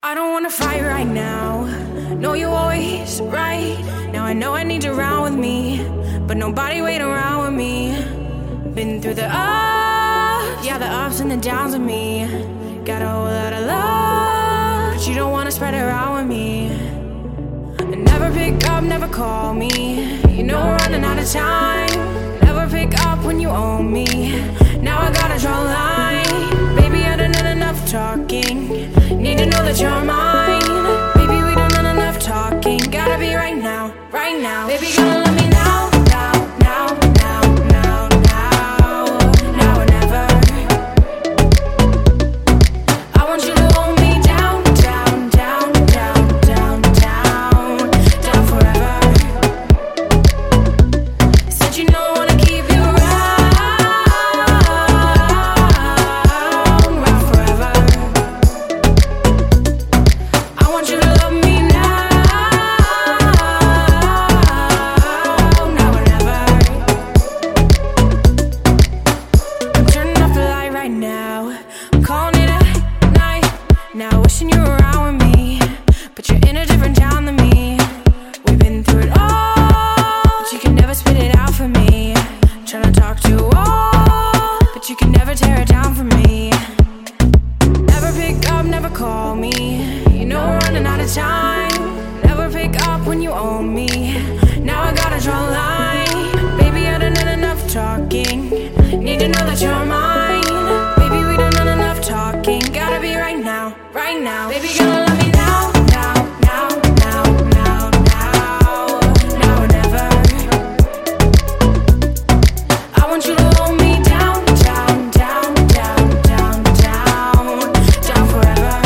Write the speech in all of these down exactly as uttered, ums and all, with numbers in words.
I don't wanna fight right now. No, you always right. Now I know I need you around with me, but nobody wait around with me. Been through the ups, yeah, the ups and the downs with me. Got a whole lot of love, but you don't wanna spread it around with me. And never pick up, never call me. You know we're running out of time. Never pick up when you owe me. Now I gotta draw a line. Baby, I done had enough talking. Need to know that you're mine. Baby, we done had enough talking. Gotta be right now, right now. Baby, gonna love me now, now, now, now, now, now, now or never. I want you to hold me down, down, down, down, down, down, down forever. Said you know I wanna keep you around, around forever. I want you to love me now, now or never. I'm turning off the light right now. I'm calling it a night. Now wishing you were around with me, but you're in a different town than me. We've been through it all, but you can never spit it out for me. Trying to talk to a wall, but you can never tear it down for me. Never pick up, never call me. You know we're running out of time. Never pick up when you owe me. Now I gotta draw a line. Baby, I done had enough talking. Need to know that you're mine. Baby, we done had enough talking. Gotta be right now, right now. Baby, gonna love me now, now, now, now, now, now, now or never. I want you to hold me down, down, down, down, down, down, down forever.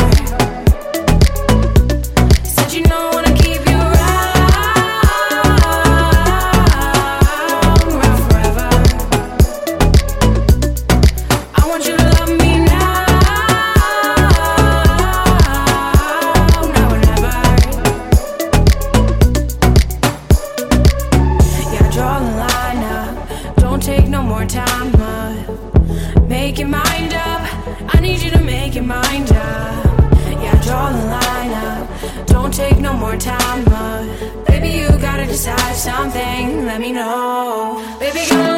Said you know I wanna keep you around, around forever. I want you to love me now, now or never. Yeah, draw the line up. Don't take no more time up. Make your mind up. I need you to make your mind up. Yeah, draw the line up. Don't take no more time up. Baby, you gotta decide something. Let me know. Baby, gonna